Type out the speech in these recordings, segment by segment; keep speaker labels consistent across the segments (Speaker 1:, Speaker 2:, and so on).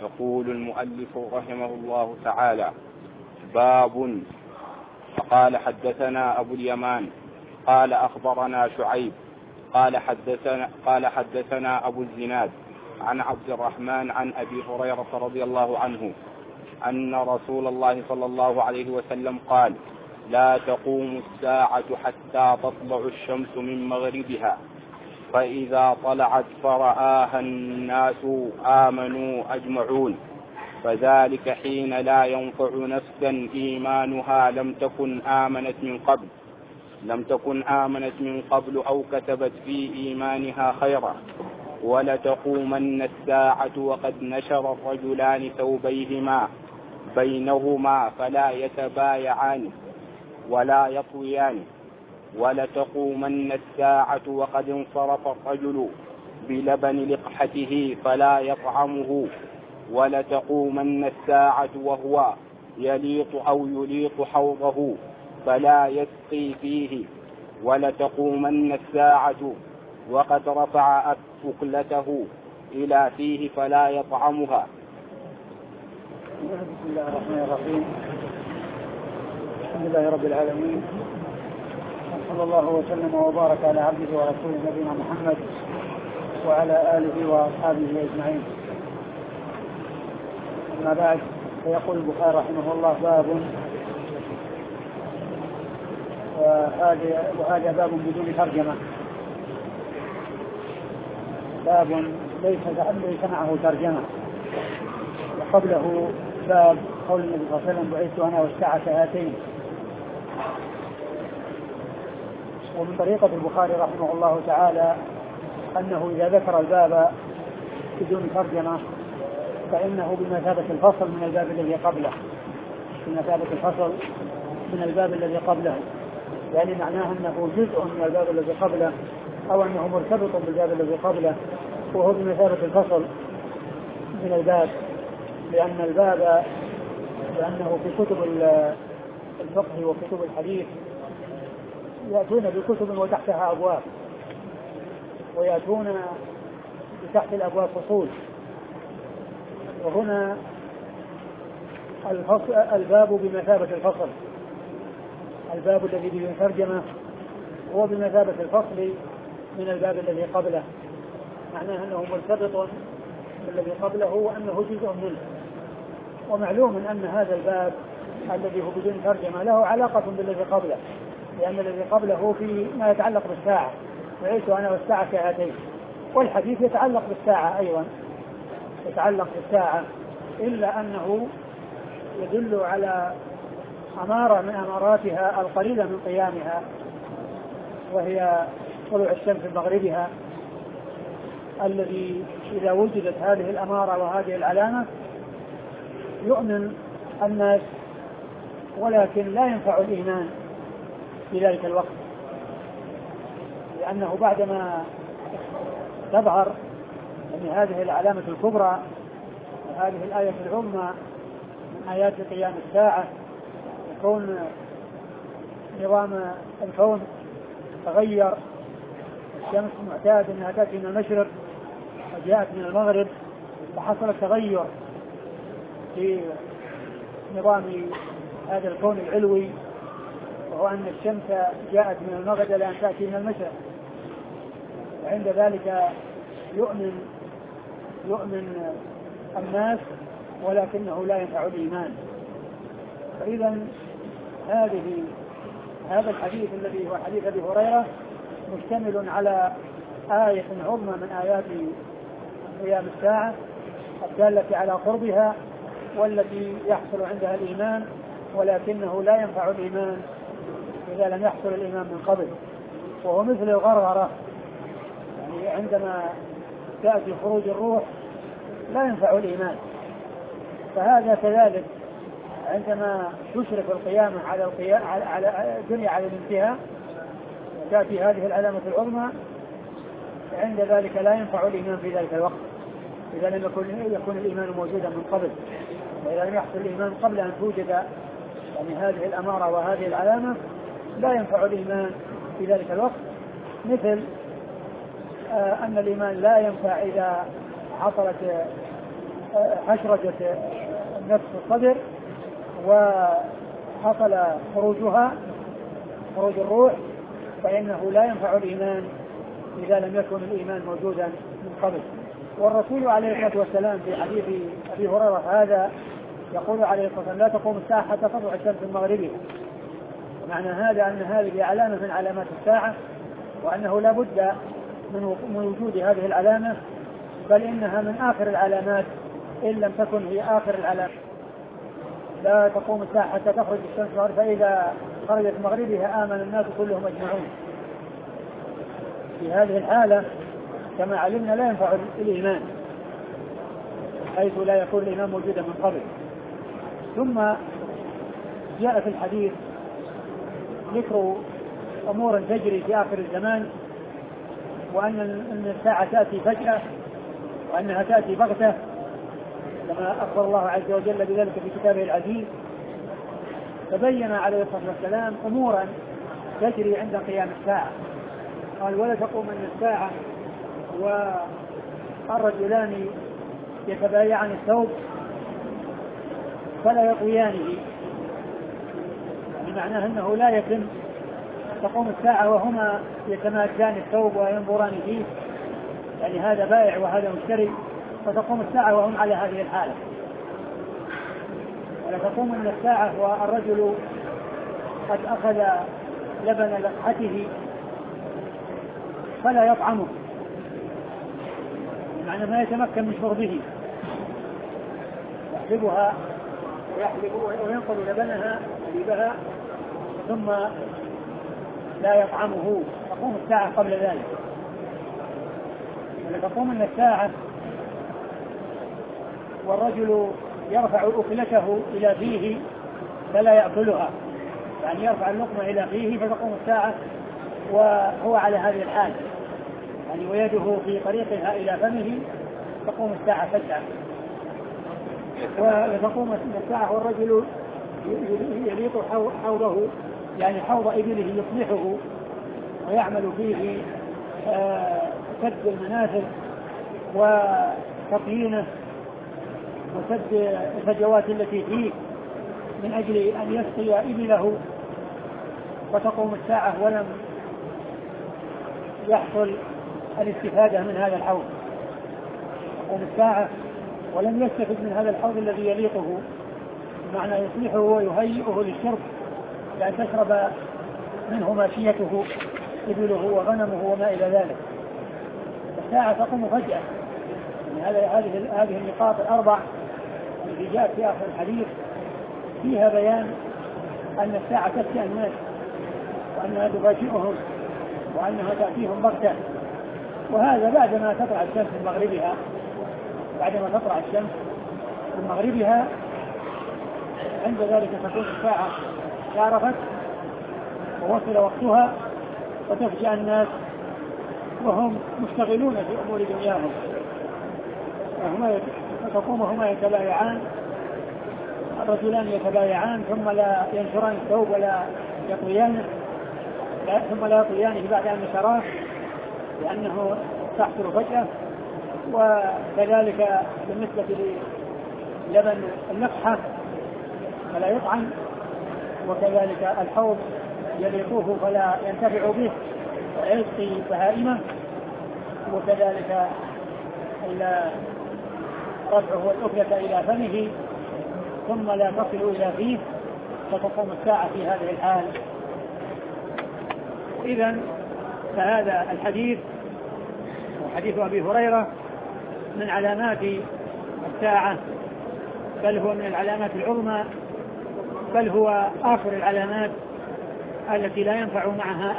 Speaker 1: يقول المؤلف رحمه الله تعالى: باب. فقال: حدثنا أبو اليمان قال أخبرنا شعيب قال حدثنا أبو الزناد عن عبد الرحمن عن أبي هريرة رضي الله عنه أن رسول الله صلى الله عليه وسلم قال: لا تقوم الساعة حتى تطلع الشمس من مغربها، فإذا طلعت فرآها الناس آمنوا أجمعون، فذلك حين لا ينفع نفسا إيمانها لم تكن آمنت من قبل أو كتبت في إيمانها خيرا. ولتقومن الساعة وقد نشر الرجلان ثوبيهما بينهما فلا يتبايعان ولا يطويان. ولتقومن الساعة وقد انصرف الرجل بلبن لقحته فلا يطعمه. ولتقومن الساعة وهو يليط أو يليط حوضه فلا يسقي فيه. ولتقومن الساعة وقد رفع أكلته إلى فيه فلا يطعمها.
Speaker 2: بسم الله الرحمن الرحيم. الحمد لله رب العالمين، صلى الله وسلم وبارك على عبده ورسوله نبينا محمد وعلى آله وأصحابه أجمعين. أما بعد، فيقول البخاري رحمه الله: باب. وهذا باب بدون ترجمة، باب ليس معه ترجمة. وقبله باب قول النبي صلى الله عليه وسلم: بعثت أنا والساعة هاتين. ومن طريقة البخاري رحمه الله تعالى أنه إذا ذكر الباب بدون ترجمة فإنه بمثابة الفصل من الباب الذي قبله، بمثابة الفصل من الباب الذي قبله، يعني معناه أنه جزء من الباب الذي قبله أو أنه مرتبط بالباب الذي قبله، وهو بمثابة الفصل من الباب، لأنه في كتب الفقه وكتب الحديث يأتون بكتب وتحتها أبواب، ويأتون بتحت الأبواب فصول. وهنا الباب بمثابة الفصل، الباب الذي به ترجمة هو بمثابة الفصل من الباب الذي قبله، معناه أنه مرتبط بالذي قبله وأنه جزء منه. ومعلوم أن هذا الباب الذي هو بدون ترجمة له علاقة بالذي قبله، لأن الذي قبله في ما يتعلق بالساعة: بعثت أنا والساعة كهاتين. والحديث يتعلق بالساعة أيضا، يتعلق بالساعة، إلا أنه يدل على أمارة من أماراتها القليلة من قيامها، وهي طلوع الشمس من مغربها، الذي إذا وجدت هذه الأمارة وهذه العلامة يؤمن الناس، ولكن لا ينفع الإيمان في ذلك الوقت، لأنه بعدما تظهر أن هذه العلامة الكبرى وهذه الآية العظمى من آيات قيام الساعة، يكون نظام الكون تغير. الشمس معتاد أنها تأتي من المشرق وجاءت من المغرب، فحصل تغير في نظام هذا الكون العلوي، وهو أن الشمس جاءت من المغرب لأن تأتي من المشرق. وعند ذلك يؤمن الناس، ولكنه لا ينفع الإيمان. فإذا هذا الحديث الذي هو حديث أبي هريرة مشتمل على آية عظمى من آيات قيام الساعة الدالة على قربها، والتي يحصل عندها الإيمان، ولكنه لا ينفع الإيمان إذا لم يحصل الإيمان من قبل. وهو مثل الغرغرة، يعني عندما تأتي خروج الروح لا ينفع الإيمان. فهذا كذلك عندما تشرف القيامة على الدنيا على الانتهاء وتأتي هذه العلامة العظمى، عند ذلك لا ينفع الإيمان في ذلك الوقت إذا لم يكن الإيمان موجودا من قبل. وإذا لم يحصل الإيمان قبل أن توجد يعني هذه الأمارة وهذه العلامة لا ينفع الإيمان في ذلك الوقت، مثل أن الإيمان لا ينفع إذا حصلت حشرجة النفس في الصدر وحصل خروج الروح، فإنه لا ينفع الإيمان إذا لم يكن الإيمان موجودا من قبل. والرسول عليه الصلاة والسلام في حديث أبي هريرة هذا يقول عليه الصلاة والسلام: لا تقوم الساعة حتى تطلع الشمس من مغربها. معنى هذا أن هذه علامة من علامات الساعة، وأنه لا بد من وجود هذه العلامة، بل إنها من آخر العلامات إن لم تكن هي آخر العلامات. لا تقوم الساعة حتى تخرج الشمس من مغربها، فإذا خرجت مغربها آمن الناس كلهم أجمعون. في هذه الحالة كما علمنا لا ينفع الإيمان، حيث لا يكون الإيمان موجودا من قبل. ثم جاء في الحديث ذكر أمور تجري في آخر الزمان، وأن الساعة تأتي فجأة، وأنها تأتي بغتة، كما أخبر الله عز وجل بذلك في كتابه العزيز. فبين عليه الصلاة والسلام أمورا تجري عند قيام الساعة. قال: ولا تقوم من الساعة والرجلان يتبايعان الثوب فلا يطويانه، يعني معناه أنه لا يتم تقوم الساعة وهما يتمادان الثوب وينظران فيه، يعني هذا بائع وهذا مشتري، فتقوم الساعة وهم على هذه الحالة. ولا تقوم من الساعة والرجل قد أخذ لبن لقحته فلا يطعمه، معنى ما يتمكن من شربه، يحلبها وينقل لبنها حليبها ثم لا يطعمه، تقوم الساعة قبل ذلك. ولتقوم من الساعة والرجل يرفع أكلته إلى فيه فلا يأكلها، يعني يرفع اللقمة إلى فيه فتقوم الساعة وهو على هذه الحال، يعني ويده في طريقها إلى فمه، تقوم الساعة فجأة. وتقوم الساعة والرجل يليط حوضه، يعني حوض إبله يصلحه ويعمل فيه سد المنافذ وتطيينه وسد الفجوات التي فيه من أجل أن يسقي إبله. وتقوم الساعة ولم يحصل الاستفادة من هذا الحوض، تقوم الساعة ولم يستفد من هذا الحوض الذي يليقه، بمعنى يصلحه ويهيئه للشرب، لأن تشرب منه ماشيته إبله وغنمه وما إلى ذلك. الساعة تقوم فجأة. يعني هذه النقاط الأربع التي جاءت في آخر الحديث فيها بيان أن الساعة تأتي الناس، وأنها تفاجئهم، وأنها تأتيهم بغتة. وهذا بعدما تطلع الشمس من مغربها، بعدما تطلع الشمس من مغربها عند ذلك تكون الساعة شارفت ووصل وقتها، وتفجأ الناس وهم مشتغلون في أمور دنياهم، فتقوم هما يتبايعان، الرجلان يتبايعان ثم لا ينشران الثوب ولا يطويانه، ثم لا يطويانه بعد أن نشراه لأنه تحصل فجأة. وكذلك بالنسبة للبن اللقحة فلا يطعم، وكذلك الحوض يليقوه فلا ينتفع به ويسقي بهائمه، وكذلك رفعه الأكلة إلى فمه ثم لا تصل إلى فيه، فتقوم الساعة في هذه الحال. إذن فهذا الحديث وحديث أبي هريرة من علامات الساعة، بل هو من العلامات العظمى، بل هو آخر العلامات التي لا ينفع معها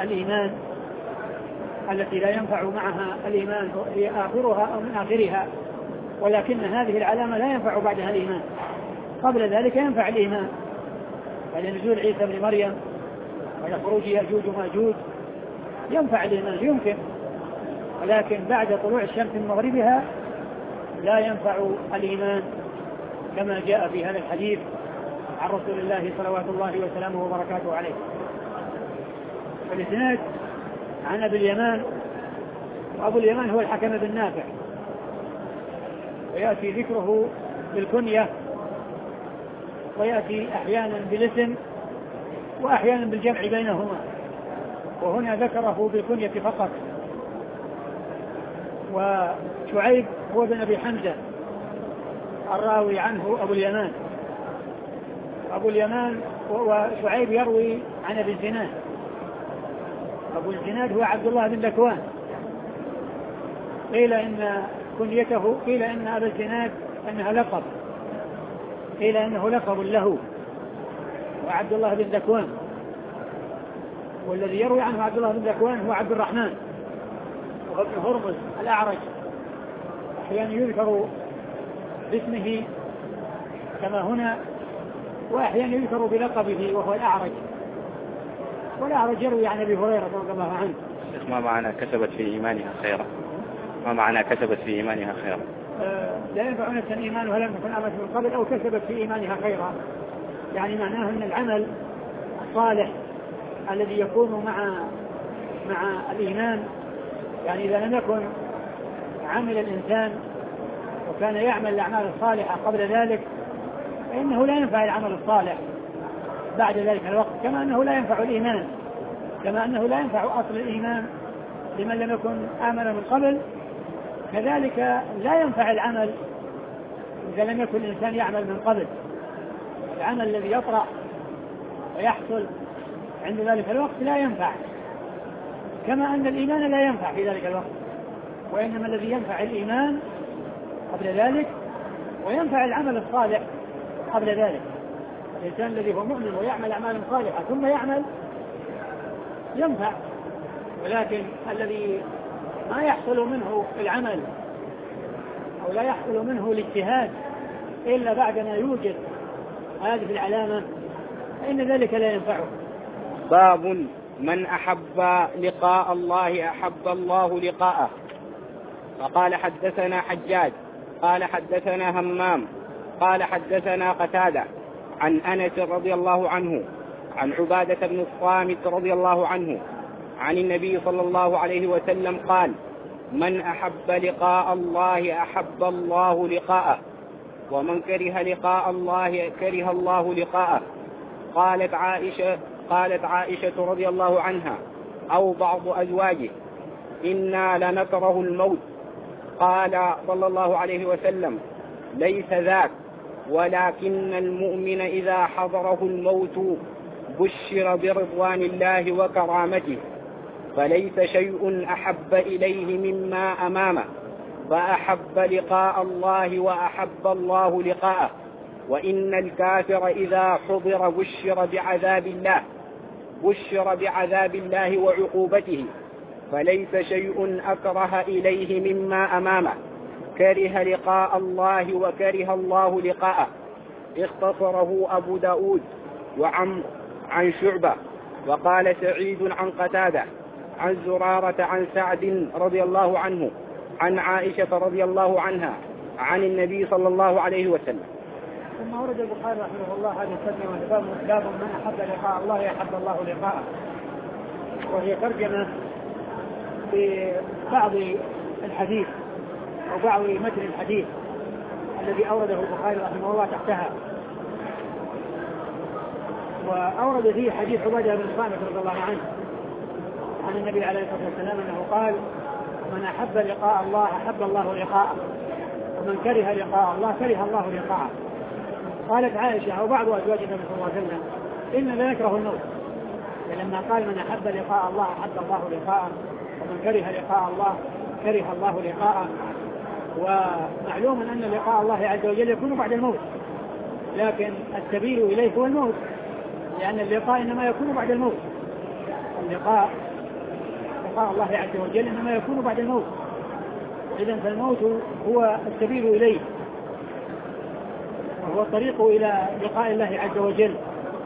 Speaker 2: الإيمان، هي آخرها أو من آخرها، ولكن هذه العلامة لا ينفع بعدها الإيمان. قبل ذلك ينفع الإيمان، فلنزول عيسى بن مريم ولخروج يأجوج وماجوج ينفع الإيمان يمكن، ولكن بعد طلوع الشمس من مغربها لا ينفع الإيمان، كما جاء في هذا الحديث عن رسول الله صلوات الله وسلامه وبركاته عليه. الإسناد عن أبي اليمان، وأبو اليمان هو الحكم بن نافع، ويأتي ذكره بالكنية، ويأتي أحيانا بالاسم وأحيانا بالجمع بينهما، وهنا ذكره بالكنية فقط. وشعيب هو بن أبي حمزة الراوي عنه أبو اليمان. أبو اليمان وشعيب يروي عن أبي الزناد. أبو الزناد هو عبد الله بن ذكوان. قيل إن كنيته، قيل إن أبا الزناد أنها لقب، قيل إنه لقب له، وعبد الله بن ذكوان، والذي يروي عنه عبد الله بن ذكوان هو عبد الرحمن وهو ابن هرمز الأعرج. أحيانا يذكر باسمه كما هنا، وأحيانا يذكر بلقبه وهو الأعرج. والأعرج يروي عن أبي هريرة رضي الله عنه.
Speaker 1: ما معنى كسبت في إيمانها خيرا؟ ما معنى كسبت في إيمانها خيرا؟
Speaker 2: لا ينفع نفسا إيمانها لم تكن آمنت من قبل أو كسبت في إيمانها خيرا، يعني معناه أن العمل الصالح الذي يكون مع الإيمان، يعني إذا لم يكن عمل الإنسان وكان يعمل الأعمال الصالحة قبل ذلك فإنه لا ينفع العمل الصالح بعد ذلك الوقت، كما أنه لا ينفع الإيمان، كما أنه لا ينفع أصل الإيمان لمن لم يكن آمن من قبل، كذلك لا ينفع العمل إذا لم يكن الإنسان يعمل من قبل. العمل الذي يطرأ ويحصل عند ذلك الوقت لا ينفع، كما أن الإيمان لا ينفع في ذلك الوقت، وإنما الذي ينفع الإيمان قبل ذلك وينفع العمل الصالح قبل ذلك. الإنسان الذي هو مؤمن ويعمل أعمالا صالحة ثم يعمل ينفع، ولكن الذي ما يحصل منه العمل أو لا يحصل منه الاجتهاد إلا بعد ما يوجد هذه العلامة فإن ذلك لا ينفعه.
Speaker 1: باب من أحب لقاء الله أحب الله لقاءه. فقال حدثنا حجاج قال حدثنا همام قال حدثنا قتادة عن أنس رضي الله عنه عن عبادة بن الصامت رضي الله عنه عن النبي صلى الله عليه وسلم قال: من أحب لقاء الله أحب الله لقاءه، ومن كره لقاء الله كره الله لقاءه. قالت عائشة رضي الله عنها أو بعض أزواجه: إنا لنكره الموت. قال صلى الله عليه وسلم: ليس ذاك، ولكن المؤمن إذا حضره الموت بشر برضوان الله وكرامته، فليس شيء أحب إليه مما أمامه، فأحب لقاء الله وأحب الله لقاءه. وإن الكافر إذا حضر بشر بعذاب الله وعقوبته، فليس شيء أكره إليه مما أمامه، كره لقاء الله وكره الله لقاءه. اختصره أبو داود وعمر عن شعبة. وقال سعيد عن قتادة عن زرارة عن سعد رضي الله عنه عن عائشة رضي الله عنها عن النبي صلى الله عليه وسلم.
Speaker 2: ثم ورد البخاري رحمه الله هذه الترجمة: باب من أحب لقاء الله أحب الله لقاءه، وهي ترجمة ببعض الحديث أو بعض متن الحديث الذي أورده البخاري رحمه الله تحتها. وأورد فيه حديث عبادة بن الصامت رضي الله عنه عن النبي عليه الصلاة والسلام أنه قال: من أحب لقاء الله أحب الله لقاءه، ومن كره لقاء الله كره الله لقاءه. قالت عائشة أو بعض أزواج النبي صلى الله عليه وسلم: إننا نكره الموت. لما قال من أحب لقاء الله أحب الله لقاءه، ومن كره لقاء الله كره الله لقاءه. ومعلوم أن لقاء الله عز وجل يكون بعد الموت، لكن السبيل إليه هو الموت، لأن اللقاء إنما يكون بعد الموت. لقاء الله عز وجل إنما يكون بعد الموت، إذن فالموت هو السبيل إليه وهو الطريق إلى لقاء الله عز وجل.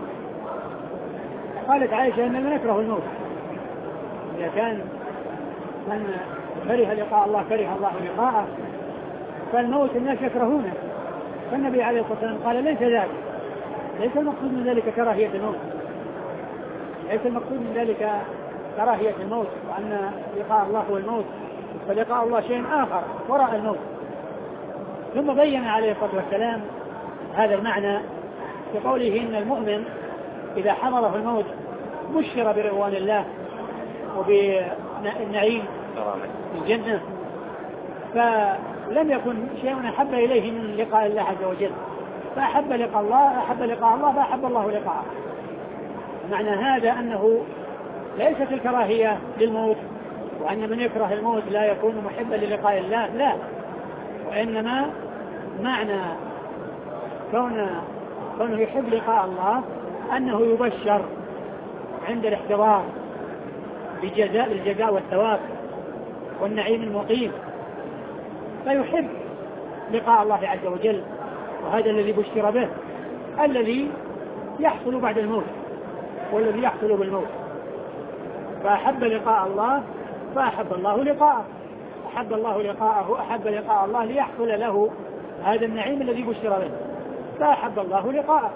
Speaker 2: قالت عائشة إننا نكره الموت. إذا كان من كره لقاء الله كره الله لقاءه، فالموت الناس يكرهونه. فالنبي عليه الصلاة والسلام قال: ليس ذلك، ليس المقصود من ذلك كراهية الموت، ليس المقصود من ذلك كراهية الموت وأن لقاء الله هو الموت، فلقاء الله شيء آخر وراء الموت. ثم بين عليه الصلاة والسلام هذا المعنى بقوله إن المؤمن إذا حضره الموت بشر برضوان الله وبالنعيم الجنة، فلم يكن شيء أحب إليه من لقاء الله عز وجل، فأحب لقاء الله فأحب الله لقاءه. معنى هذا أنه ليست الكراهية للموت، وأن من يكره الموت لا يكون محبا للقاء الله، لا، وإنما معنى كونه يحب لقاء الله أنه يبشر عند الاحتضار بالجزاء والثواب والنعيم المقيم، فيحب لقاء الله عز وجل، وهذا الذي بشر به الذي يحصل بعد الموت والذي يحصل بالموت. فأحب لقاء الله فأحب الله لقاءه، أحب الله لقاءه، أحب لقاء الله ليحصل له هذا النعيم الذي بشر به، فأحب الله لقاءه.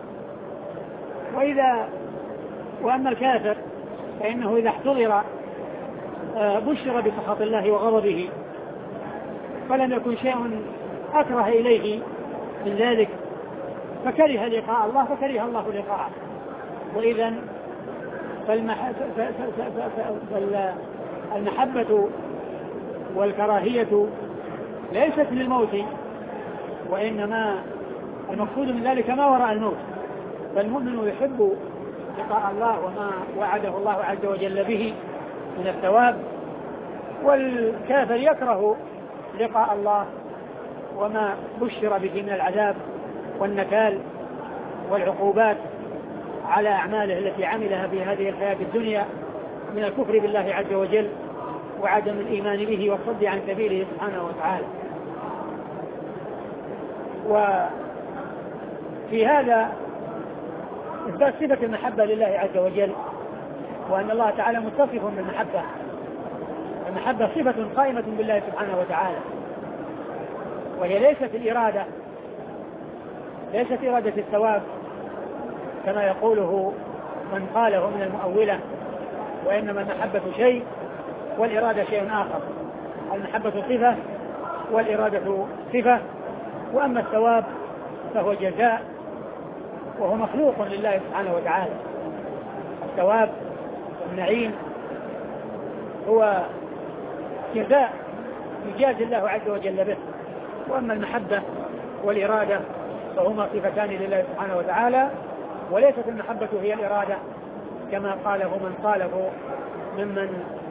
Speaker 2: وأما الكافر فإنه إذا احتضر بشر بسخط الله وغضبه، فلم يكن شيء أكره إليه من ذلك، فكره لقاء الله فكره الله لقاءه. وإذا فالمحبة والكراهية ليست للموت، وإنما المقصود من ذلك ما وراء الموت. فالمؤمن يحب لقاء الله وما وعده الله عز وجل به من الثواب، والكافر يكره لقاء الله وما بشر به من العذاب والنكال والعقوبات على أعماله التي عملها في هذه الحياة الدنيا من الكفر بالله عز وجل وعدم الإيمان به والصد عن سبيله سبحانه وتعالى. وفي هذا إثبات صفة المحبة لله عز وجل، وأن الله تعالى متصف بالمحبة. المحبة صفة قائمة بالله سبحانه وتعالى، وهي ليست الإرادة، ليست إرادة الثواب كما يقوله من قاله من المؤولة، وإنما المحبة شيء والإرادة شيء آخر. المحبة صفة والإرادة صفة، وأما الثواب فهو جزاء وهو مخلوق لله سبحانه وتعالى. الثواب والنعيم هو جزاء يجازي الله عز وجل به، وأما المحبة والإرادة فهما صفتان لله سبحانه وتعالى، وليست المحبة هي الإرادة كما قاله من قاله ممن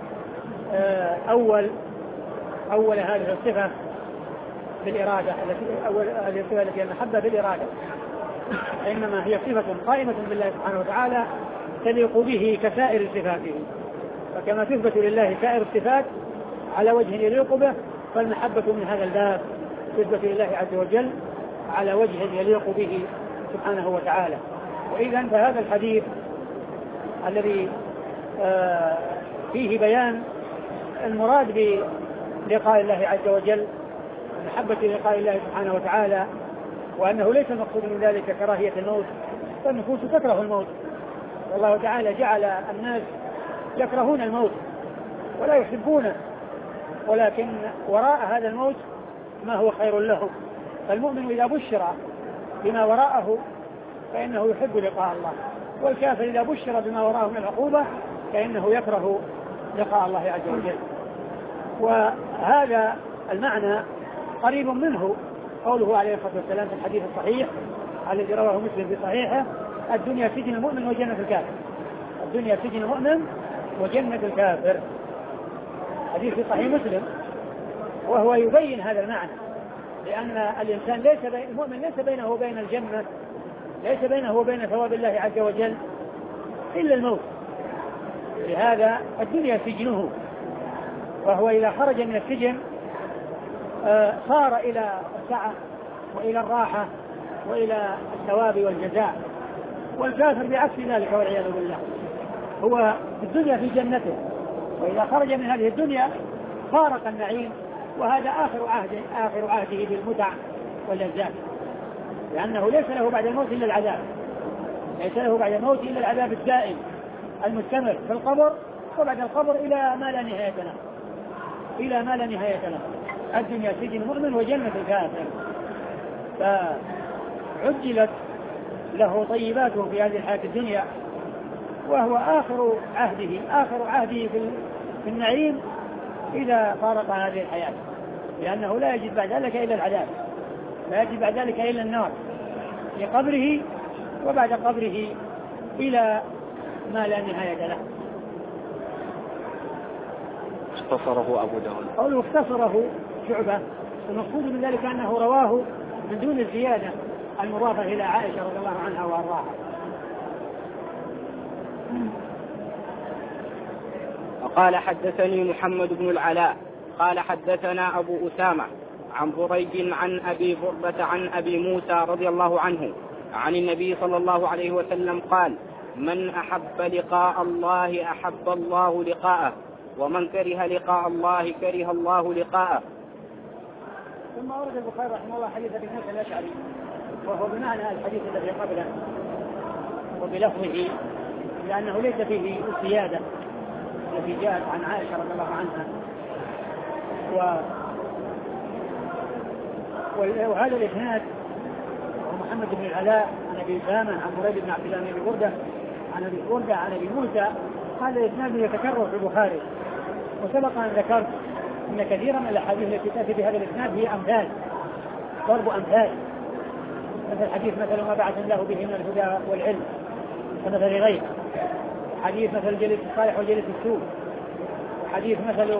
Speaker 2: أول هذه الصفة بالإرادة، هذه الصفة التي المحبة بالإرادة، إنما هي صفة قائمة بالله سبحانه وتعالى تليق به كسائر صفاته. فكما تثبت لله سائر الصفات على وجه يليق به، فالمحبة من هذا الباب تثبت لله عز وجل على وجه يليق به سبحانه وتعالى. وإذا فهذا الحديث الذي فيه بيان المراد بلقاء الله عز وجل، محبة لقاء الله سبحانه وتعالى، وأنه ليس المقصود من ذلك كراهية الموت، فالنفوس تكره الموت، والله تعالى جعل الناس يكرهون الموت ولا يحبونه، ولكن وراء هذا الموت ما هو خير لهم. فالمؤمن إذا بشر بما وراءه فإنه يحب لقاء الله، والكافر إذا بشر بما وراءه من العقوبة فإنه يكره لقاء الله عز وجل. وهذا المعنى قريب منه قوله عليه الصلاة والسلام في الحديث الصحيح الذي رواه مسلم في صحيحه: الدنيا سجن المؤمن وجنة الكافر. الدنيا سجن المؤمن وجنة الكافر، حديث في صحيح مسلم، وهو يبين هذا المعنى، لأن الإنسان المؤمن ليس بينه وبين الجنة، ليس بينه وبين ثواب الله عز وجل إلا الموت. لهذا الدنيا سجنه، وهو إذا خرج من السجن صار إلى السعة وإلى الراحة وإلى الثواب والجزاء. والكافر بعكس ذلك والعياذ بالله، هو في الدنيا في جنته، وإذا خرج من هذه الدنيا فارق النعيم، وهذا آخر عهده بالمتع واللذات، لأنه ليس له بعد الموت إلا العذاب، ليس له بعد الموت إلا العذاب الدائم المستمر في القبر، وبعد القبر إلى ما لا نهاية له، إلى ما لا نهاية له. الدنيا سجن المؤمن وجنة الكافر. فعجلت له طيباته في هذه الحياة الدنيا، وهو آخر عهده في النعيم إذا فارق هذه الحياة، لأنه لا يجد بعد ذلك إلا العذاب، لا يجد بعد ذلك إلا النار في قبره، وبعد قبره إلى ما لا نهاية له.
Speaker 1: اختصره أبو داود.
Speaker 2: قوله اختصره شعبة، المقصود من ذلك أنه رواه من دون الزيادة المضافة إلى عائشة رضي الله عنها وأرضاها.
Speaker 1: وقال حدثني محمد بن العلاء قال حدثنا أبو أسامة عن بريد عن أبي بردة عن أبي موسى رضي الله عنه عن النبي صلى الله عليه وسلم قال: من أحب لقاء الله أحب الله لقاءه، ومن كره لقاء الله كره الله لقاءه.
Speaker 2: ثم ورد البخاري رحمه الله حديث ابي موسى الاشعري، وهو بمعنى الحديث الذي قبله وبلفظه، لانه ليس فيه الزياده التي جاءت عن عائشه رضي الله عنها. وهذا الاسناد محمد بن العلاء عن ابي اسامه عن بريد بن عبد الله بن ابي برده عن ابي برده عن ابي موسى، هذا الاسناد يتكرر في البخاري. وسبق ان ذكرت ان كثيرا من الاحاديث التي تاتي بهذا الاسناد هي امثال، ضرب امثال، مثل حديث مثل ما بعث الله به من الهدى والعلم كمثل غيره، حديث مثل الجليس الصالح والجليس السوء، حديث مثل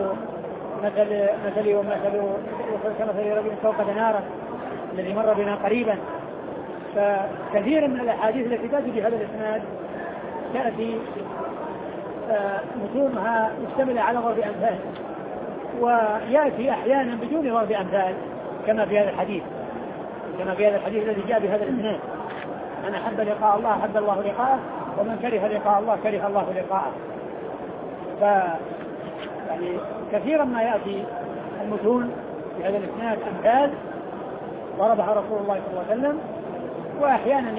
Speaker 2: كمثل رجل فوقد نارا الذي مر بنا قريبا. فكثيرا من الاحاديث التي تاتي بهذا الاسناد تاتي متونها مشتمله على ضرب امثال، وياتي احيانا بدون ضرب امثال كما في هذا الحديث الذي جاء بهذا الاسناد: من احب لقاء الله احب الله لقاءه، ومن كره لقاء الله كره الله لقاءه. يعني كثيرا ما ياتي المتون في هذا الاسناد امثال ضربها رسول الله صلى الله عليه وسلم، واحيانا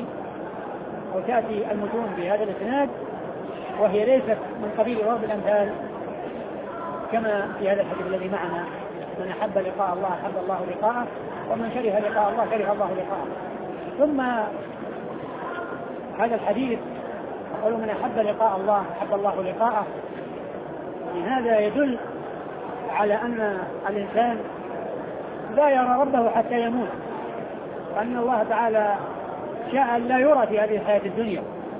Speaker 2: تاتي المتون بهذا الاسناد وهي ليست من قبيل ضرب الامثال كما في هذا الحديث الذي معنا: من احب لقاء الله احب الله لقاءه، ومن كره لقاء الله كره الله لقاءه. ثم هذا الحديث يقول: من احب لقاء الله احب الله لقاءه. هذا يدل على ان الانسان لا يرى ربه حتى يموت، وان الله تعالى شاء لا يرى في هذه الحياة الدنيا.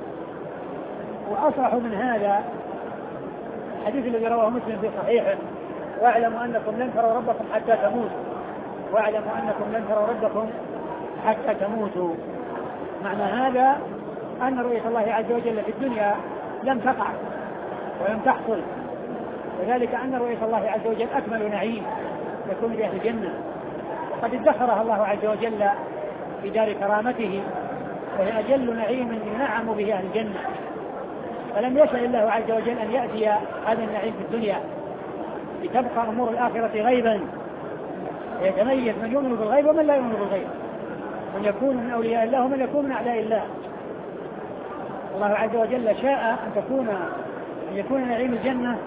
Speaker 2: وأصرح من هذا الحديث الذي رواه مسلم في صحيحه: واعلموا أنكم لن تروا ربكم حتى تموتوا، واعلموا أنكم لن تروا ربكم حتى تموتوا. معنى هذا أن رؤية الله عز وجل في الدنيا لم تقع ولم تحصل، وذلك أن رؤية الله عز وجل أكمل نعيم يكون لأهل الجنة، وقد ادخرها الله عز وجل في دار كرامته، وهي أجل نعيم ينعم به أهل الجنة. فلم يشاء الله عز وجل أن يأتي هذا النعيم في الدنيا لتبقى أمور الآخرة غيبا، ويتميز من يؤمن بالغيب ومن لا يؤمن بالغيب، من يكون من أولياء الله ومن يكون من أعداء الله. الله عز وجل شاء أن يكون نعيم الجنة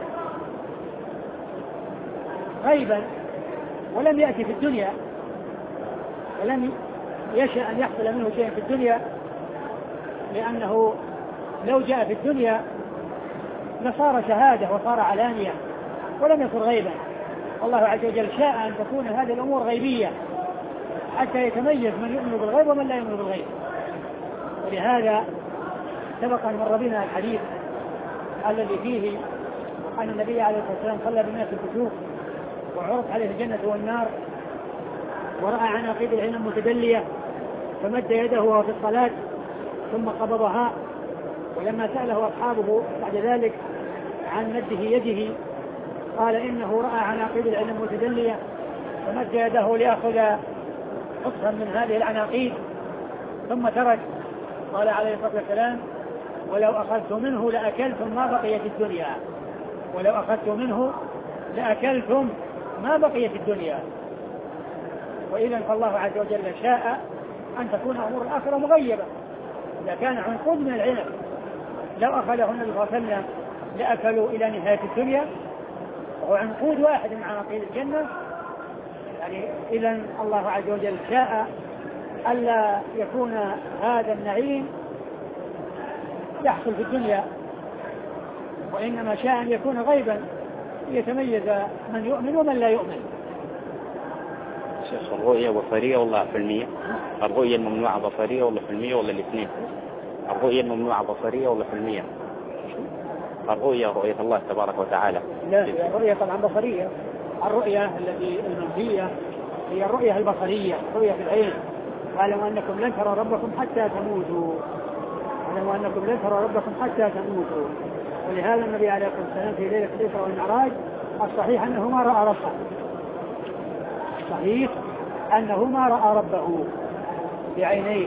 Speaker 2: غيبا ولم يأتي في الدنيا، ولم يشاء أن يحصل منه شيء في الدنيا، لأنه لو جاء في الدنيا لصار شهادة وصار علانية ولم يصر غيبا. والله عز وجل شاء أن تكون هذه الأمور غيبية حتى يتميز من يؤمن بالغيب ومن لا يؤمن بالغيب. ولهذا سبق أن مر بنا الحديث الذي فيه أن النبي عليه الصلاة والسلام صلى بالناس الكسوف وعرض عليه الجنة والنار، ورأى عناقيد العلم متدلية فمد يده وهو في الصلاة ثم قبضها. ولما سأله أصحابه بعد ذلك عن مده يده قال: إنه رأى عناقيد العلم متدلية فمد يده ليأخذ قطفا من هذه العناقيد ثم ترك. قال عليه الصلاة والسلام: ولو أخذت منه لأكلتم ما بقيت الدنيا، ولو أخذت منه لأكلتم ما بقيت الدنيا. وإذا فالله عز وجل شاء أن تكون أمور الآخرة مغيبة. إذا كان عنقود من العنب لو أخذه النبي صلى الله عليه وسلم لأكلوا إلى نهاية الدنيا، وعنقود واحد من عناقيد الجنة، يعني إذن الله عز وجل شاء ألا يكون هذا النعيم يحصل في الدنيا، وإنما شاء أن يكون غيبا يتميز من يؤمن ومن لا يؤمن.
Speaker 3: شيخ الرؤية بصرية ولا علمية؟ الرؤية الممنوعة بصرية ولا علمية ولا الاثنين؟ الرؤية الممنوعة بصرية ولا علمية؟ رؤية الله تبارك وتعالى.
Speaker 2: لا، الرؤية طبعا بصرية. الرؤية التي المنفية هي الرؤية البصرية، رؤية بالعين. قالوا أنكم لن تروا ربكم حتى تموتوا، قالوا أنكم لن تروا ربكم حتى تموتوا. ولهذا النبي عليه الصلاة والسلام في ليلة الإسراء والمعراج الصحيح أنه ما رأى ربه، صحيح أنه ما رأى ربه بعينيه.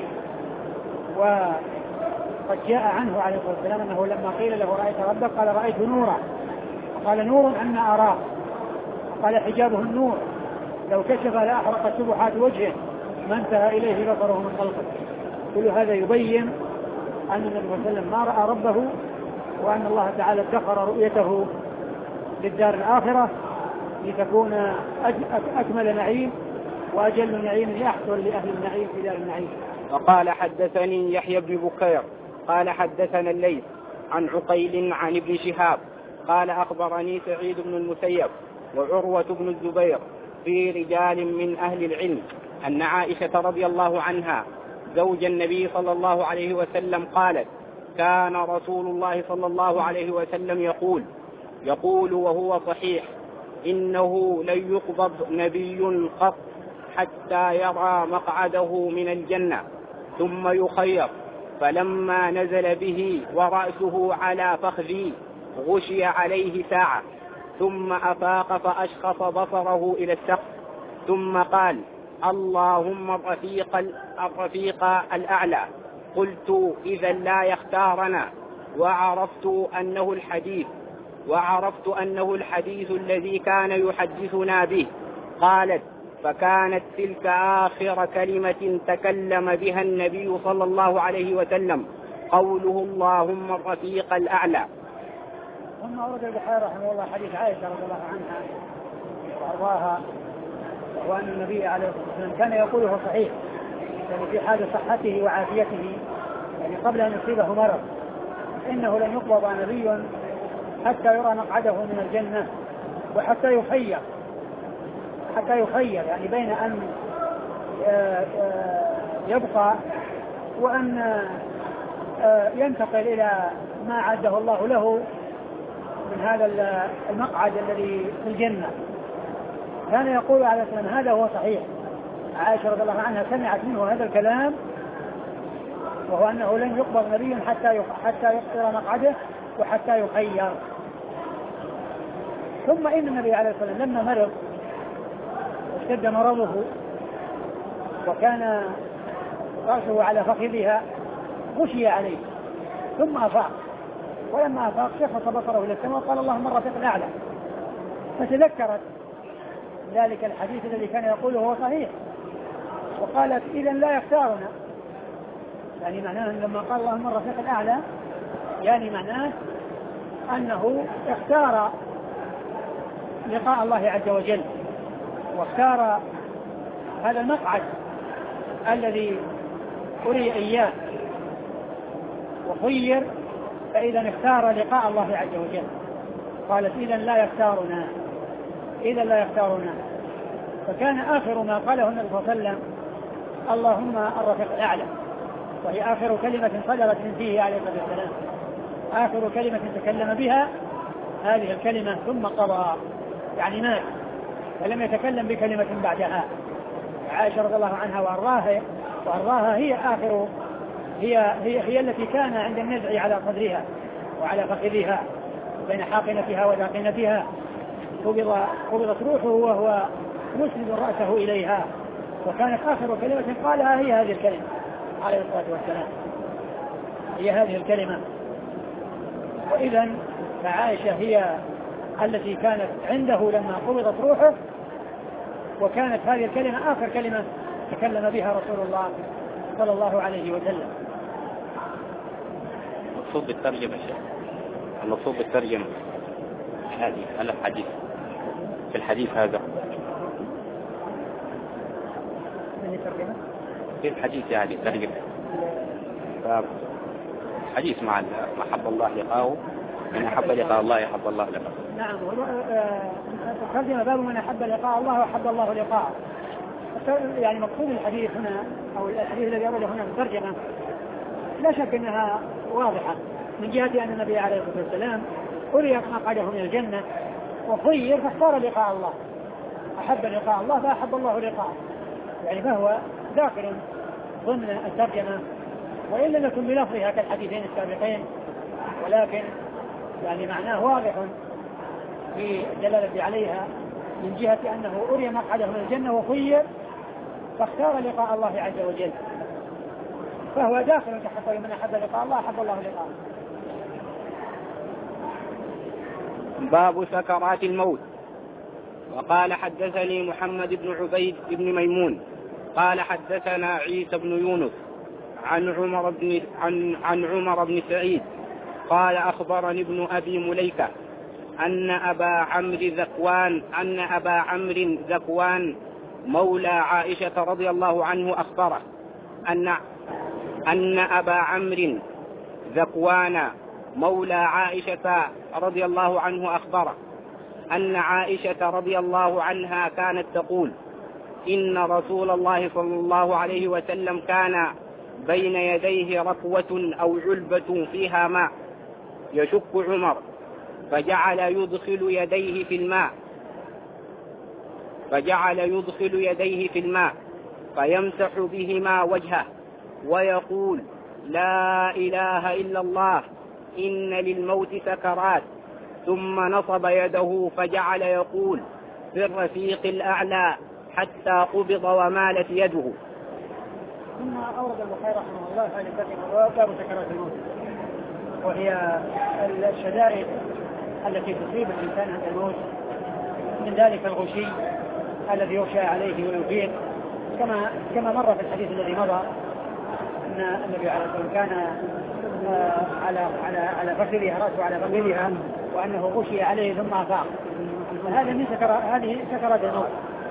Speaker 2: وقد جاء عنه عليه الصلاة والسلام أنه لما قيل له رأيت ربك قال رأيت نورا، قال نور أن أراه، قال حجابه النور لو كشف لأحرقت سبحات وجهه ما انتهى إليه بصره من خلقه. كل هذا يبين أن النبي صلى الله عليه وسلم ما رأى ربه، وأن الله تعالى ادخر رؤيته للدار الآخرة لتكون أكمل نعيم وأجل نعيم يحصل لأهل النعيم في دار النعيم.
Speaker 1: وقال حدثني يحيى بن بكير قال حدثنا الليث عن عقيل عن ابن شهاب قال أخبرني سعيد بن المسيب وعروة بن الزبير في رجال من أهل العلم أن عائشة رضي الله عنها زوج النبي صلى الله عليه وسلم قالت كان رسول الله صلى الله عليه وسلم يقول وهو صحيح إنه لن يقبض نبي قط حتى يرى مقعده من الجنة ثم يخير، فلما نزل به ورأسه على فخذي غشي عليه ساعة ثم أفاق فأشخص بصره إلى السقف ثم قال اللهم الرفيق الأعلى. قلت إذا لا يختارنا، وعرفت أنه الحديث الذي كان يحدثنا به. قالت فكانت تلك آخر كلمة تكلم بها النبي صلى الله عليه وسلم قوله اللهم الرفيق الأعلى.
Speaker 2: ثم أورد البخاري رحمه الله حديث عائشة رضي الله عنها وأرضاها، وأن النبي عليه الصلاة والسلام كان يقوله صحيح، يعني في حال صحته وعافيته، يعني قبل أن يصيبه مرض، إنه لن يقبض نبي حتى يرى مقعده من الجنة وحتى يخير يعني بين أن يبقى وأن ينتقل إلى ما عده الله له من هذا المقعد الذي في الجنة. كان يقول عليه السلام هذا هو صحيح. عائشة رضي الله عنها سمعت منه هذا الكلام، وهو أنه لن يقبض نبي حتى يقصر مقعده وحتى يخير. ثم إن النبي عليه الصلاة والسلام لما مرض واشتد مرضه وكان رأسه على فخذها غشي عليه ثم أفاق، ولما أفاق شخص بصره إلى السماء وقال اللهم الرفيق الأعلى، فتذكرت ذلك الحديث الذي كان يقوله هو صحيح، وقالت إذن لا يختارنا، يعني معناه لما قال اللهم الرفيق الأعلى يعني معناه أنه اختار لقاء الله عز وجل، واختار هذا المقعد الذي أري إياه وخير، فإذا اختار لقاء الله عز وجل. قالت إذن لا يختارنا. فكان آخر ما قاله النبي صلى الله عليه وسلم اللهم الرفيق الأعلى، وهي آخر كلمة صدرت من فيه عليه الصلاة والسلام، آخر كلمة تكلم بها هذه الكلمة ثم قضى، يعني مات ولم يتكلم بكلمة بعدها. عائشة رضي الله عنها وأرضاها هي آخر هي التي كان عند النزع على صدرها وعلى فخذها بين حاقنتها وداقنتها قبضت روحه وهو مسند رأسه إليها، وكانت آخر كلمة قالها هي هذه الكلمة عليه الصلاة والسلام، هي هذه الكلمة. وإذن فعائشة هي التي كانت عنده لما قبضت روحه، وكانت هذه الكلمة آخر كلمة تكلم بها رسول الله صلى الله عليه وسلم.
Speaker 3: المقصود بالترجمة المقصود بالترجمة هذه الحديث في الحديث هذا
Speaker 2: هذه الترجمة؟
Speaker 3: كيف حديث هذه الترجمة؟ حديث مع محب الله لقاءه، من أحب لقاء الله يحب الله لقاءه.
Speaker 2: نعم. الترجمة باب من أحب لقاء الله وأحب الله لقاءه. يعني مقصود الحديث هنا أو الحديث الذي أورده هنا في الترجمة لا شك أنها واضحة من جهة أن النبي عليه الصلاة والسلام أري مقعده من الجنة وخير فاختار لقاء الله، أحب لقاء الله فأحب الله لقاءه، يعني فهو داخل ضمن الترجمة وإن لم يكن بلفظها كالحديثين السابقين، ولكن يعني معناه واضح في الدلالة عليها من جهة أنه أري مقعده من الجنة وخير فاختار لقاء الله عز وجل، فهو داخل تحت من أحب لقاء الله أحب الله لقاءه.
Speaker 1: باب سكرات الموت. وقال حدثني محمد بن عبيد بن ميمون قال حدثنا عيسى بن يونس عن عمر بن سعيد قال أخبرني ابن أبي مليكة أن أبا عمرو ذكوان مولى عائشة رضي الله عنه أخبره أن أبا عمرو ذكوان مولى عائشة رضي الله عنه أخبره أن عائشة رضي الله عنها كانت تقول إن رسول الله صلى الله عليه وسلم كان بين يديه ركوة أو علبة فيها ماء يشك عمر فجعل يدخل يديه في الماء فيمسح بهما وجهه ويقول لا إله إلا الله إن للموت سكرات، ثم نصب يده فجعل يقول في الرفيق الأعلى حتى قبض ومالت يده.
Speaker 2: ثم أورد البخاري رحمه الله هذه الترجمة باب سكرات الموت، وهي الشدائد التي تصيب الإنسان عند الموت، من ذلك الغشي الذي يغشى عليه ويفيق، كما مر في الحديث الذي مضى أن النبي عليه الصلاة والسلام كان على فخذها رأسه على فخذها وأنه غشي عليه ثم أفاق، وهذا من هذه سكرات الموت.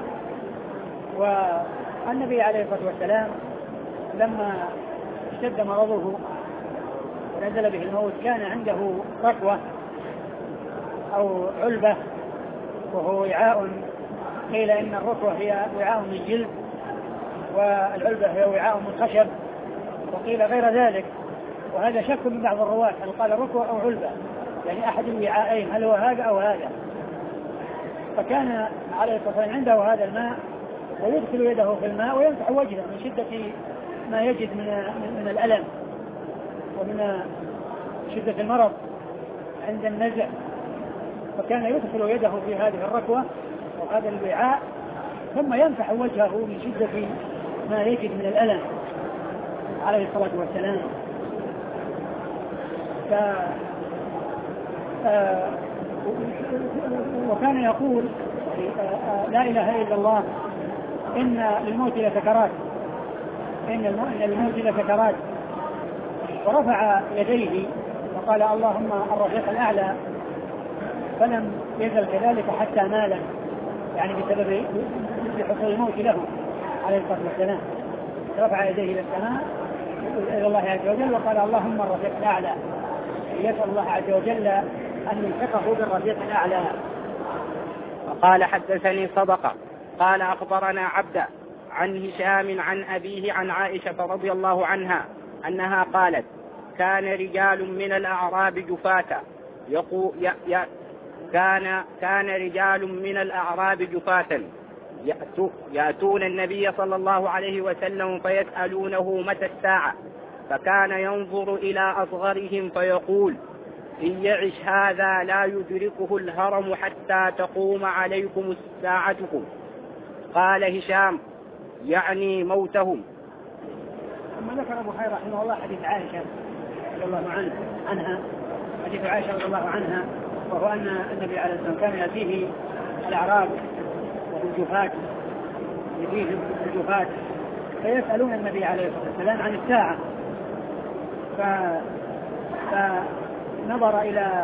Speaker 2: والنبي عليه الصلاة والسلام لما اشتد مرضه ونزل به الموت كان عنده ركوة أو علبة، وهو وعاء، قيل إن الركوة هي وعاء من جلد والعلبة هي وعاء من خشب، وقيل غير ذلك، وهذا شك من بعض الرواة هل قال ركوة أو علبة، يعني أحد الوعاءين هل هو هذا أو هذا. فكان عليه الصلاة والسلام عنده هذا الماء ويدخل يده في الماء ويمسح وجهه من شدة ما يجد من الألم ومن شدة المرض عند النزع، فكان يدخل يده في هذه الركوة وهذا الوعاء ثم يمسح وجهه من شدة ما يجد من الألم عليه الصلاة والسلام. وكان يقول لا إله إلا الله إن للموت لسكرات، إن للموت لسكرات، ورفع يديه وقال اللهم الرفيق الأعلى، فلم يزل كذلك حتى مالا، يعني بسبب حصول الموت له عليه الصلاة والسلام، رفع يديه إلى السماء إلى الله عز وجل وقال اللهم الرفيق الأعلى، يسأل الله عز وجل أن يلحقه بالرفيق الأعلى.
Speaker 1: وقال حدثني صدقة قال أخبرنا عبدة عن هشام عن أبيه عن عائشة رضي الله عنها أنها قالت كان رجال من الأعراب جفاة كان رجال من الأعراب جفاة يأتون النبي صلى الله عليه وسلم فيسألونه متى الساعة، فكان ينظر إلى أصغرهم فيقول إن يعش هذا لا يدركه الهرم حتى تقوم عليكم ساعتكم. قال هشام يعني موتهم.
Speaker 2: ثم ذكر أبو خير رحمه الله حديث عائشة رضي الله عنها، حديث عائشة رضي الله عنها، وهو أن النبي عليه الصلاة والسلام كان يأتيه الأعراب والجفاة، يأتيهم الجفاة فيسألون النبي عليه الصلاة والسلام عن الساعة، فنظر إلى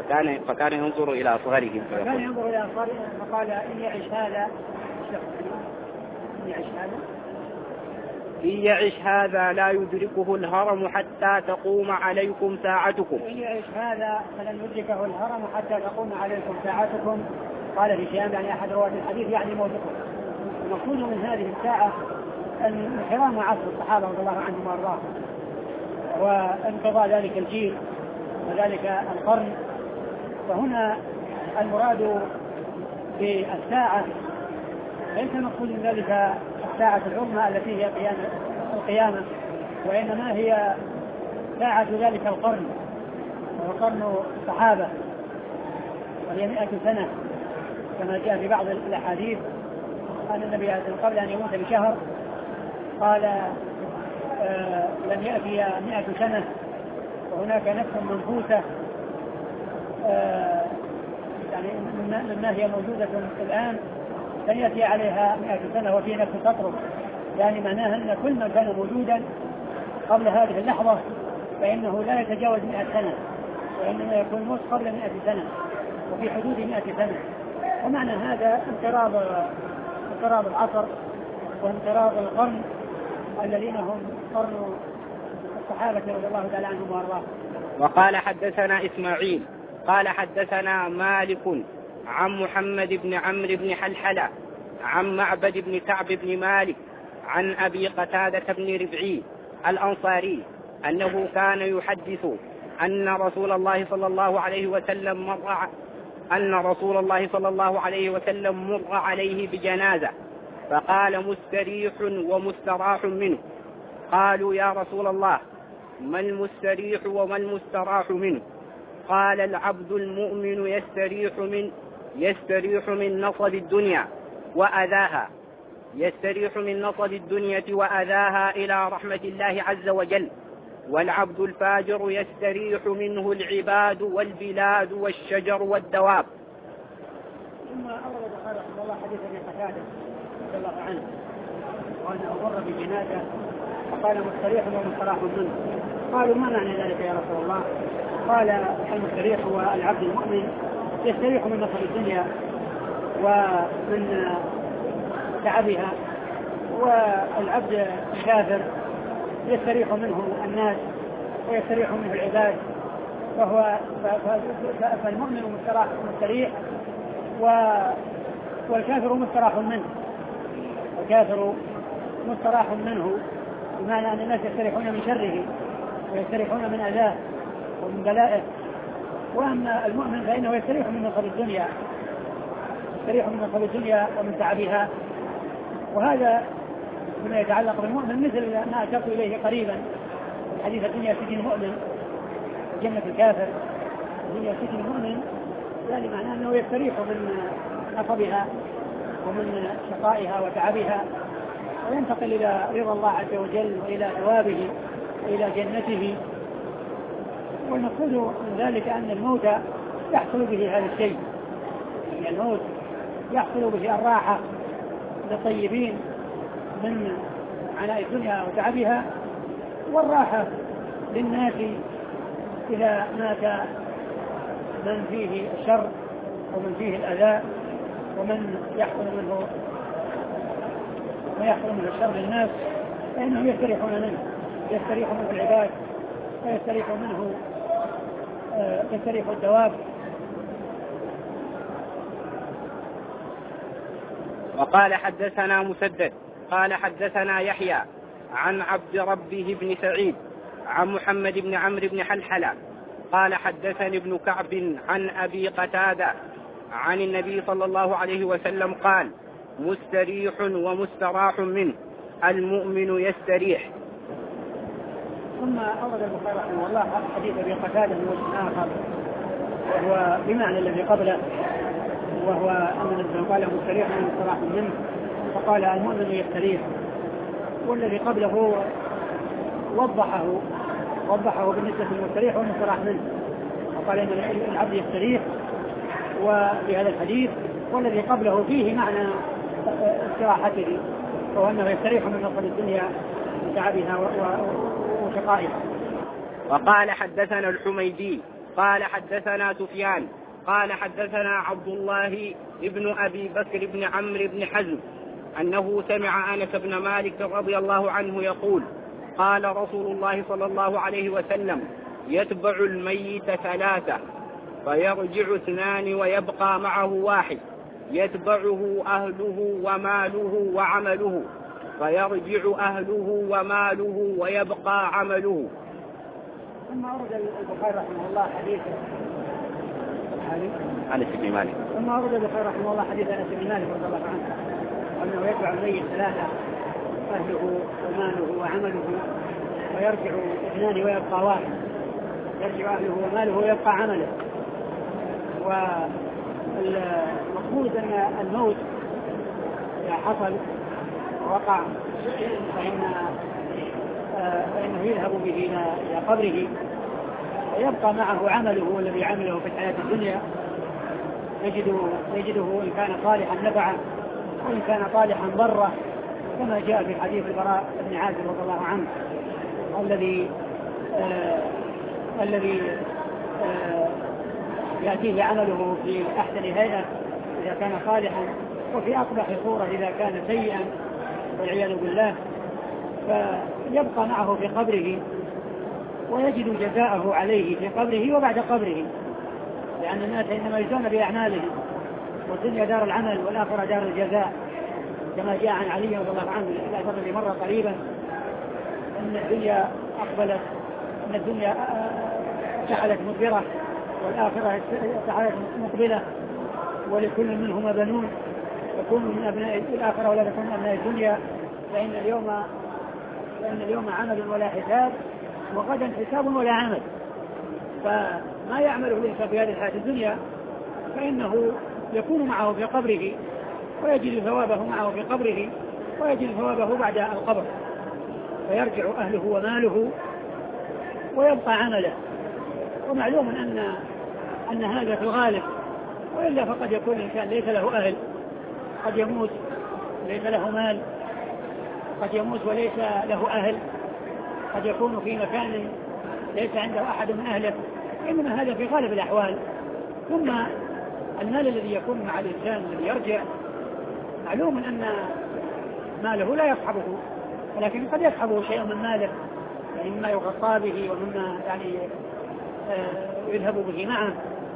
Speaker 1: فكان ينظر إلى أصغرهم
Speaker 2: فقال إن يعيش هذا
Speaker 1: إن يعش هذا لا يدركه الهرم حتى تقوم عليكم ساعتكم.
Speaker 2: إن يعش هذا فلن يدركه الهرم حتى تقوم عليكم ساعتكم. قال هشام يعني أحد رواة الحديث يعني موتكم. المقصود من هذه الساعة انحرام عصر الصحابة رضي الله عنهم وارضاهم وانقضاء ذلك الجيل وذلك القرن. فهنا المراد بالساعة ليس مقصود من ذلك الساعة العظمى التي هي القيامة، وإنما هي ساعة ذلك القرن وهو قرن الصحابة وهي 100 سنة كما جاء في بعض الأحاديث أن النبي عليه الصلاة والسلام قبل أن يموت بشهر قال لم يأتي 100 سنة وهناك نفس منفوسة يعني مما هي موجودة الآن لن يأتي عليها 100 سنة وفي نفس تطرق، يعني معناها أن كل ما كان موجودا قبل هذه اللحظة فإنه لا يتجاوز 100 سنة، وإنما يكون الموت قبل 100 سنة وفي حدود 100 سنة. ومعنى هذا انقراض العصر وانقراض القرن الذين هم قرن الصحابة رضي الله تعالى عنهم وارضاهم.
Speaker 1: وقال حدثنا إسماعيل قال حدثنا مالك عن محمد بن عمرو بن حلحلة عن معبد بن كعب بن مالك عن أبي قتادة بن ربعي الأنصاري أنه كان يحدث أن رسول الله صلى الله عليه وسلم مر عليه بجنازة فقال مستريح ومستراح منه. قالوا يا رسول الله ما المستريح وما المستراح منه؟ قال العبد المؤمن يستريح من نصب الدنيا وأذاها إلى رحمة الله عز وجل، والعبد الفاجر يستريح منه العباد والبلاد والشجر والدواب.
Speaker 2: ثم أورد قال رحمه الله حديث ابن قتادة رضي الله عنه وأنه مر بجنازة فقال مستريح ومستراح منه. قالوا ما معنى ذلك يا رسول الله؟ قال المستريح هو العبد المؤمن يستريح من نصب الدنيا ومن تعبها، والعبد الكافر يستريح منه الناس ويستريح منه العباد، فالمؤمن مستريح والكافر مستراح منه. الكافر مستراح منه بمعنى أن الناس يستريحون من شره ويستريحون من أذاه ومن بلائه، وأما المؤمن فإنه يستريح من نصب الدنيا ومن تعبها. وهذا بما يتعلق بالمؤمن مثل ما أشرت إليه قريبا حديث الدنيا سجن المؤمن جنة الكافر. الدنيا سجن المؤمن يعني معناه أنه يستريح من نصبها ومن شقائها وتعبها وينتقل إلى رضا الله عز وجل وإلى ثوابه وإلى جنته. والمقصود من ذلك أن الموت يحصل به هذا الشيء، يعني الموت يحصل به الراحة للطيبين من عناء الدنيا وتعبها، والراحة للناس إذا مات من فيه الشر ومن فيه الأذى ومن يحصل منه الشر للناس فإنهم يستريحون منه العباد ويستريح الدواب.
Speaker 1: وقال حدثنا مسدد قال حدثنا يحيى عن عبد ربه بن سعيد عن محمد بن عمرو بن حلحلة قال حدثني ابن كعب عن أبي قتادة عن النبي صلى الله عليه وسلم قال مستريح ومستراح منه المؤمن يستريح.
Speaker 2: ثم أورد البخاري رحمه الله حديث أبي قتادة من وجه آخر وهو بمعنى الذي قبله، وهو أن النبي قال مستريح ومستراح منه فقال المؤمن يستريح، والذي قبله وضحه بالنسبة للمستريح والمستراح منه وقال إن العبد يستريح وفي هذا الحديث، والذي قبله فيه معنى استراحته وهو أنه يستريح من نصب الدنيا وتعبها وشقائها.
Speaker 1: وقال حدثنا الحميدي قال حدثنا سفيان قال حدثنا عبد الله ابن أبي بكر بن عمرو بن حزم أنه سمع أنس بن مالك رضي الله عنه يقول قال رسول الله صلى الله عليه وسلم يتبع الميت 3 فيرجع 2 ويبقى معه 1 يتبعه أهله وماله وعمله فيرجع أهله وماله ويبقى عمله.
Speaker 2: ثم أورد البخاري رحمه الله حديث
Speaker 3: أنس بن مالك.
Speaker 2: ثم أورد البخاري رحمه الله حديث أنس بن مالك رضي الله عنه أنه يتبع الميت 3 أهله وماله وعمله ويرجع 2 ويبقى 1 يرجع أهله وماله ويبقى عمله. والمقصود أن الموت إذا حصل وقع فإنه يذهب به إلى قبره ويبقى معه عمله الذي عمله في الحياة الدنيا يجده إن كان صالحا نفعه وإن كان صالحا ضره كما جاء في حديث البراء بن عازب رضي الله عنه الذي يأتيه عمله في أحسن هيئة إذا كان صالحا وفي أقبح صورة إذا كان سيئا والعياذ بالله، فيبقى معه في قبره ويجد جزاءه عليه في قبره وبعد قبره، لأن الناس إنما يجزون بأعمالهم والدنيا دار العمل والآخرة دار الجزاء، كما جاء عن علي رضي الله عنه الأثر الذي مر قريبا أن الدنيا أقبلت، أن الدنيا سحلت مدبرة والآخرة سحلت مقبلة ولكل منهما بنون يكون من أبناء الآخرة ولا يكون من أبناء الدنيا، فإن اليوم عمل ولا حساب وغدا حساب ولا عمل، فما يعمله الإنسان في هذه الحياة الدنيا فإنه يكون معه في قبره ويجد ثوابه معه في قبره ويجد ثوابه بعد القبر، فيرجع أهله وماله ويبقى عمله. ومعلوم أن هذا في الغالب، وإلا فقد يكون الإنسان ليس له أهل، قد يموت ليس له مال، قد يموت وليس له أهل، قد يكون في مكان ليس عنده أحد من أهله، إنما هذا في غالب الأحوال. ثم المال الذي يكون مع الإنسان الذي يرجع معلوم أن ماله لا يصحبه، ولكن قد يصحبه شيء من ماله، يعني مما يغطى به ومما يعني يذهب به معه،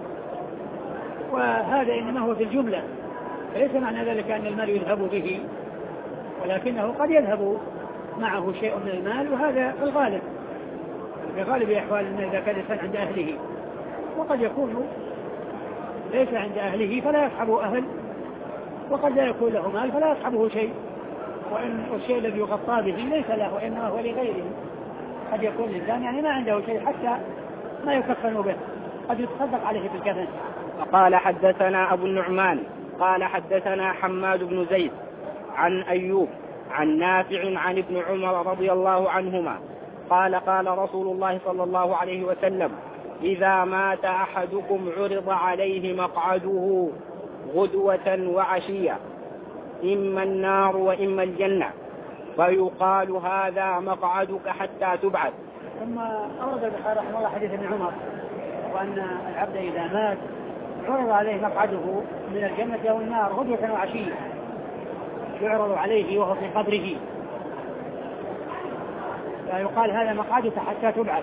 Speaker 2: وهذا إنما هو في الجملة، فليس معنى ذلك أن المال يذهب به، ولكنه قد يذهب معه شيء من المال، وهذا في الغالب في غالب الأحوال إذا كان الإنسان عند أهله، وقد يكون ليس عند أهله فلا يصحبه أهل، وقد لا يكون له مال فلا يصحبه شيء، وإن الشيء الذي يغطى به ليس له وإنما هو لغيره. قد يكون الإنسان يعني ما عنده شيء حتى ما يكفن به، قد يتصدق عليه بالكفن.
Speaker 1: قال حدثنا أبو النعمان قال حدثنا حماد بن زيد عن أيوب عن نافع عن ابن عمر رضي الله عنهما قال قال رسول الله صلى الله عليه وسلم إذا مات أحدكم عرض عليه مقعده غدوة وعشية إما النار وإما الجنة فيقال هذا مقعدك حتى تبعث.
Speaker 2: ثم أورد البخاري رحمه الله حديث ابن عمر وأن العبد إذا مات عرض عليه مقعده من الجنة أو النار غدوة وعشية، يعرض عليه وهو في قبره فيقال هذا مقعدك حتى تبعث.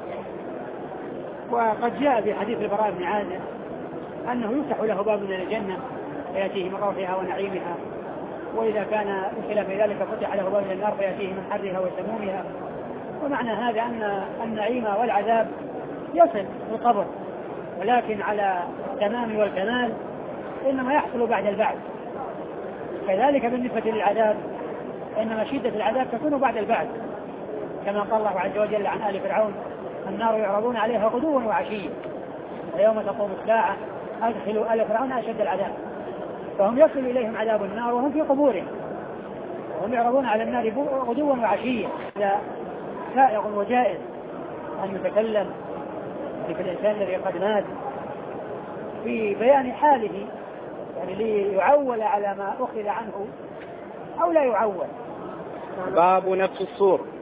Speaker 2: وقد جاء في حديث البراء بن عازب أنه يفتح له باب من الجنة فيأتيه من روحها ونعيمها، وإذا كان بخلاف ذلك فتح له باب من النار فيأتيه من حرها وسمومها. ومعنى هذا أن النعيم والعذاب يصل في القبر، ولكن على التمام والكمال إنما يحصل بعد البعث. كذلك بالنسبة للعذاب إنما شدة العذاب تكون بعد البعث، كما قال الله عز وجل عن آل فرعون النار يعرضون عليها غدوا وعشيا ويوم تقوم الساعة أدخلوا آل فرعون أشد العذاب. فهم يصل إليهم عذاب النار وهم في قبورهم، وهم يعرضون على النار غدوا وعشيا. هذا سائغ وجائز أن يتكلم في الإنسان الذي قد مات في بيان حاله، يعني ليعول على ما أخذ عنه أو لا يعول.
Speaker 1: باب نفس الصور.